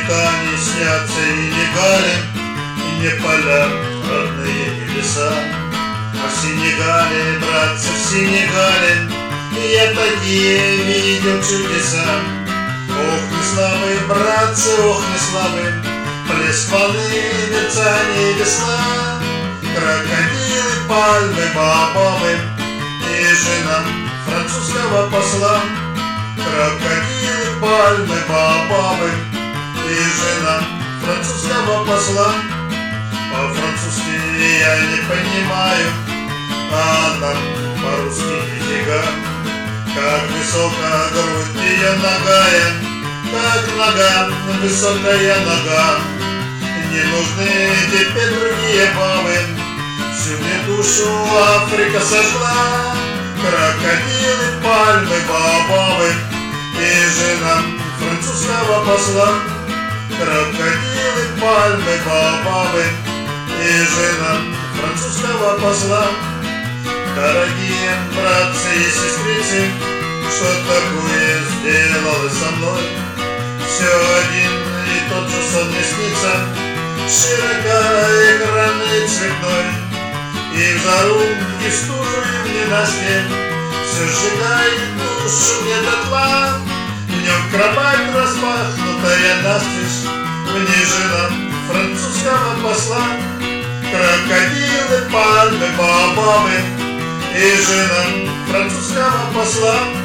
века не снятся и не галим, и не поля, родные небеса. А в Сенегале, братцы, в Сенегале я такие видел чудеса. Ох, не слабые, братцы, ох, не слабые, плеск волны, мерцание весна, крокодилы, пальмы, бобовы и жена французского посла. Крокодилы, пальмы, бобовы и жена французского посла. По-французски я не понимаю, а она по-русски нифига. Как высока грудь ее ногая, как нога, высокая нога. Не нужны теперь другие бабы, всю мне душу Африка сожгла. Крокодилы, пальмы, бобовы и жена французского посла. Крокодилы, пальмы, бобовы и жена французского посла. Дорогие братцы и сестрицы, что такое сделалось со мной? Все один и тот же сон мне снится, широкоэкранный цветной. И в жару, и в стужу, и в ненастье все сжигает душу мне дотла. В нем кровать распахнутая настежь, в ней жена французского посла. Крокодилы, пальмы, бобовы и жена французского посла.